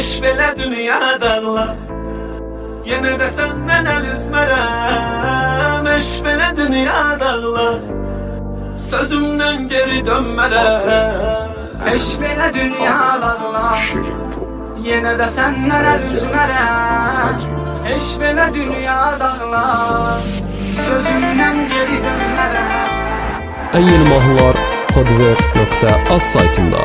Heç belə dünyadalar yenə də səndən əl üzmərəm. Heç belə dünyadalar sözümdən geri dönmərəm. Heç belə dünyadalar yenə də səndən əl üzmərəm. Heç belə dünyadalar sözümdən geri dönmərəm. En yeni mahnılar Kodver.az saytında.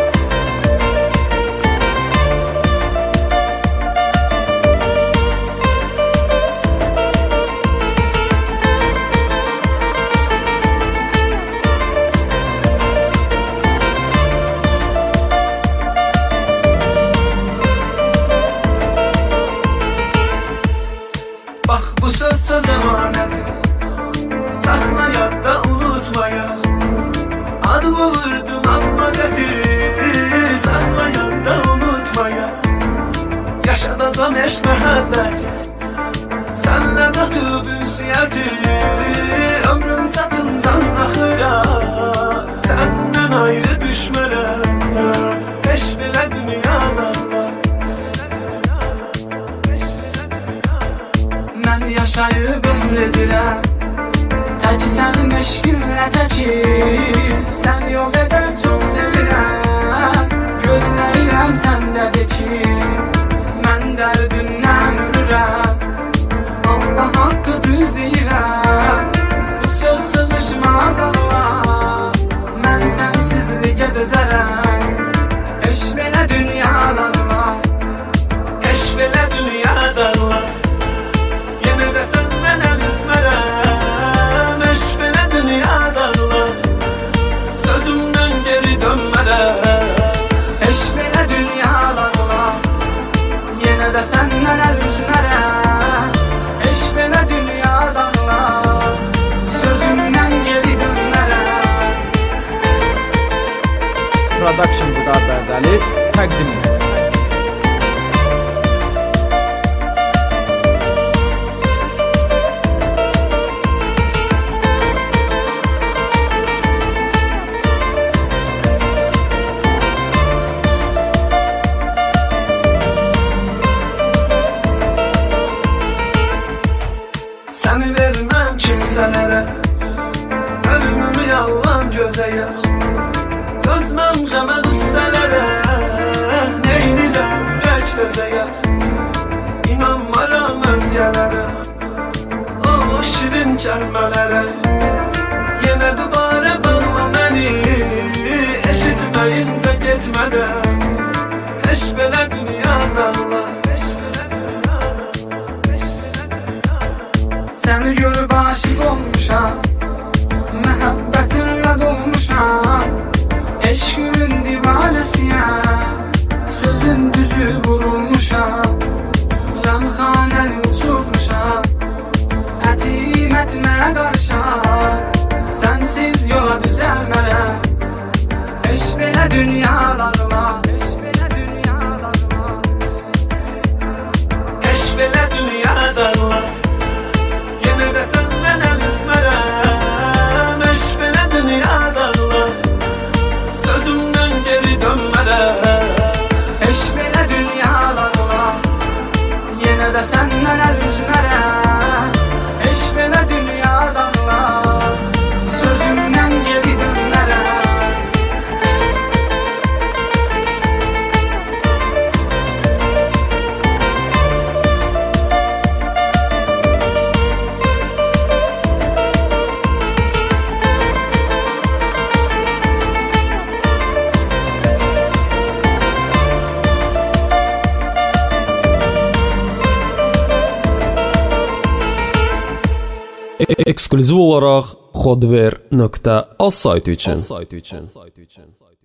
Bax bu söz əmanəti, saxla yadda unutmaya. Adımı vurdum amma qəti, saxla yadda unutmaya. Yaşadacam eşq məhəbbəti, sənlə qatıb ünsiyyəti. Ömrüm çatıncan axıra, səndən ayrı düşmərəm. Heç belə dünyada mən yaşayıb ömr edirəm, tək sənin eşqinlə təki. Sən o qədər çox sevirəm, gözləyirəm səndədir ki. Mən dərdindən ölürəm, Allah haqqı düz deyirəm. Bu söz sığışmaz Allah, mən sənsizliyə dözərəm. Heç belə dünyadalar, heç belə dünyadalar yenə də səndən əl üzmərəm. Heç belə dünyadalar sözümdən geri dönmərəm. heç belə dünyadalar yenə də səndən əl üzmərəm. Heç belə dünyadalar sözümdən geri dönmərəm. Production Vüqar Bərdəli təqdim edir. Səni verməm kimsələrə, ölümümü yalan gözəyər. Dözməm qəmə qüssələrə, neynirəm ürək dözəyər. İnanmaram özgələrə, o şirin kəlmələrə. Yenə dübarə bağla məni, eşitməyincə getmərəm. Heç belə dünyadalar Səni görüb aşıq olmuşam, məhəbbətinlə dolmuşam. Eşqinin divanəsiyəm, sözün düzü vurulmuşam. Yanxanəni uçurmuşam, ətim ətimə qarışam. Sənsiz yola düzəlmərəm. Heç belə dünyadalar, heç belə dünyadalar, heç belə dünyadalar yenə də səndən əl üzmərəm. Heç belə dünyadalar sözümdən geri dönmərəm. heç belə dünyadalar yenə də səndən əl üzmərəm. Heç belə dünyadalar sözümdən geri dönmərəm. Eksklüziv olaraq Kodver.az saytı üçün.